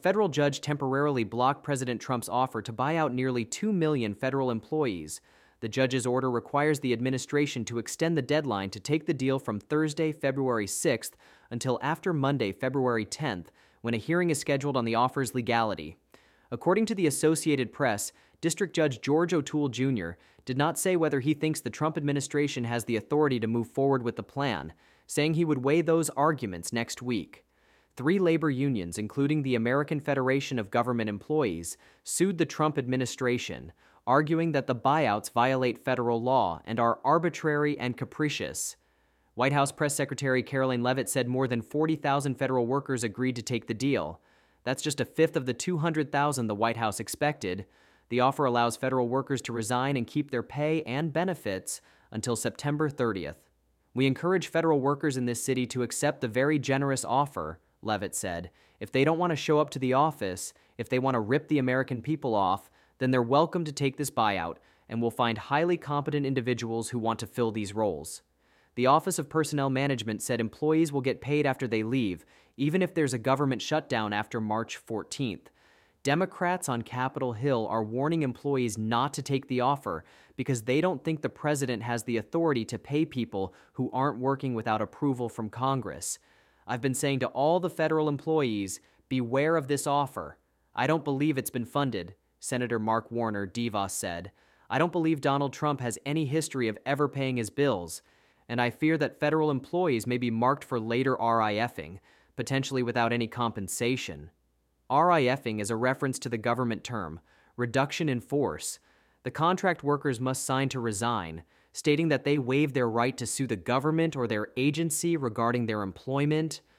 federal judge temporarily blocked President Trump's offer to buy out nearly 2 million federal employees. The judge's order requires the administration to extend the deadline to take the deal from Thursday, February 6th until after Monday, February 10th, when a hearing is scheduled on the offer's legality. According to the Associated Press, District Judge George O'Toole Jr. did not say whether he thinks the Trump administration has the authority to move forward with the plan, saying he would weigh those arguments next week. 3 labor unions, including the American Federation of Government Employees, sued the Trump administration, arguing that the buyouts violate federal law and are arbitrary and capricious. White House Press Secretary Karoline Leavitt said more than 40,000 federal workers agreed to take the deal. That's just a fifth of the 200,000 the White House expected. The offer allows federal workers to resign and keep their pay and benefits until September 30th. We encourage federal workers in this city to accept the very generous offer, Leavitt said. If they don't want to show up to the office, if they want to rip the American people off, then they're welcome to take this buyout, and we'll find highly competent individuals who want to fill these roles. The Office of Personnel Management said employees will get paid after they leave, even if there's a government shutdown after March 14th. Democrats on Capitol Hill are warning employees not to take the offer because they don't think the president has the authority to pay people who aren't working without approval from Congress. I've been saying to all the federal employees, beware of this offer. I don't believe it's been funded, Senator Mark Warner, DeVos said. I don't believe Donald Trump has any history of ever paying his bills, and I fear that federal employees may be marked for later RIFing, potentially without any compensation. RIFing is a reference to the government term, reduction in force. The contract workers must sign to resign, stating that they waive their right to sue the government or their agency regarding their employment.